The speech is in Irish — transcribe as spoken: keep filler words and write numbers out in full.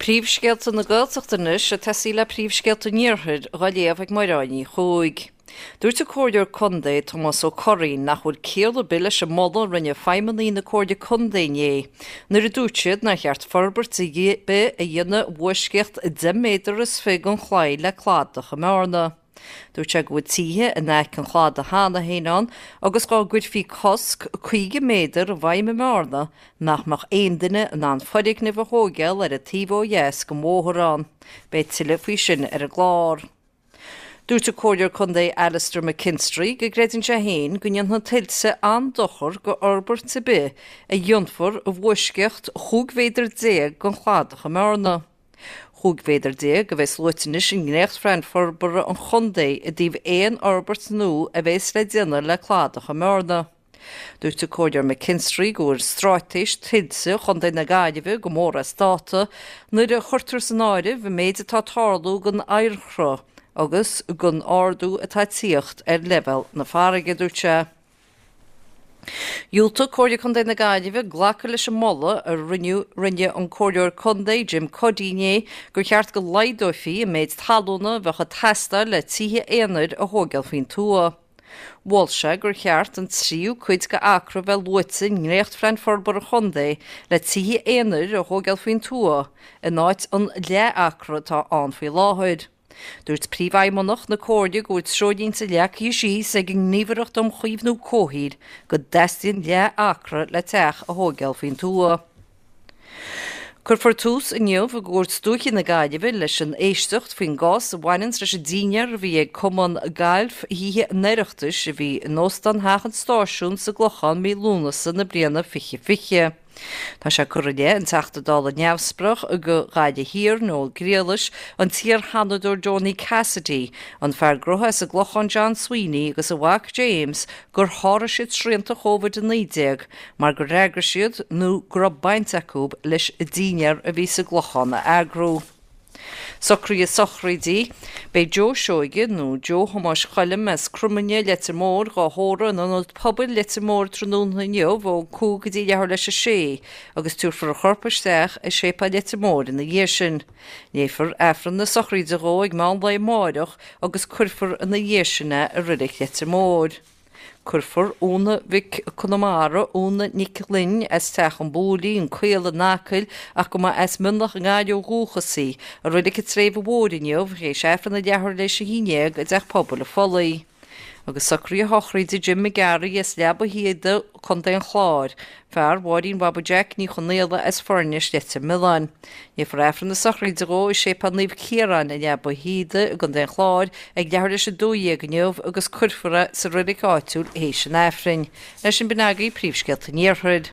Príomhscéalta na Gaeltachtanas a tesaí le príomhscéalta níorthaid ghaléamh ag Moirání chuaig. Dúirt a cóidear Condae Tomás Ó Corraín nach bhfuil céal bille se model rinne feimimeí na cóide Condae né. Nuair a dúitsiad na cheart forbert sa be a dhéanana bhuaisceacht de méadar is fig an chláid le cládach a márna. Dúirt se go títhe a neic an chlád a hána héán agus gá gcuid fí cosc chuige méadar a bhaim a márna nach mach aon duine an an foidig na bhthógeal ar a tíbh dhéas go móthárán, beit tuile faoi sin ar a glár. Dúirt a cóidear Condae Alistair McKinstry go gréidann sé héin go ndeanna tiltse an dochar go orbert sa be a dionfar a bhuaisceacht chúg féidir déag go chláadach a márna. Chúg féidir déag a bheits luitinis in gnécht frein forbara an Condae a díobh éon orbert nó a bheits le déanana le cládach a márna. Dúirt a cóidear McKinstry go'r stráitéis tiltse Condae na Gaidimh go mór a státa nuair a chuirtar san áirimh méid atá tarlú gon airchra agus gon ardú atá tíocht ar level na farige dúirt sé. Dúilta cóidear Condae na Gaidimh ghlacha leis an molla a rinne rinne an cóidear Condae Jim Codine gur cheart go leidófií a méid talúna bheitcha testa le títhe éanaid a thógeal faoin tua. Bhil sé gur cheart an tríú chuid go acra bheith luite ngréocht frein forbar a Condae le títhe éanaid a thógeal faoin tua in áit an le acra tá an faoi láthid. Dúirt príomhhaimneach na cóide go sróidín sa leach í síos ag an gníomhaireacht am chuomhnú cóthír go deistíonn le acra le teach a thógeal faoin tua. Curfar tús inniuh a gúirt stúchi na Gaidimh leis an éisteacht faoin gás a bhainins leis a dínear bhí ag cumann gailf híthe neireachtas a bhí nóstan háchan stáisiún sa glochan mí lúnasa na bliana fiche fiche. Tá sé chuide an teachtadála neamhsprach a go gaide hir nó gréalas an tíar hanadúir Johnny Cassidy an fear grotha sa glochan John Sweeney agus a Wack James gur hára siad srianta chóvid a nídeag mar gur réigear siad nó gur baint acúb leis a dínear a bhí sa glochan a agrú. Socrí a sochraidí, bei Joe Seoige nó Joe Thomas Chalim as crumanne leite mór gá hóra an an pobl leite mór trúna neomh ó cúgadí lehar leis a sé, agus túr for a chorpaisteach a sépa leite mór in na dhé sin. Néfar efran na sochraide ró ag má le máireach agus curfar in na dhé sinna a ridig leite mór. Curfar úna vic Connemara úna Nic Lynn as teach an búlí an cuéile nácail ach go má as munach an gáideó gúchasaí a ruidig a tréimh bhórinneomh rééis efran na dehar leis a híineag a deach pobl a folaí. Agus sacrí a hochraide Jim McGarry is leab a hiada Condae an chláir, fear bháidín Baba Jack ní chonéile as fornis leite Milan. Ní for efran na sacraide ró is sé pan líomh chéran a leab a hiada a Condae an chláir ag lehar leis a dúíag gneomh agus curfara sa rudig áitiúil hééis an efrain. Leis sin binagaí príomhscéalta níorthaid.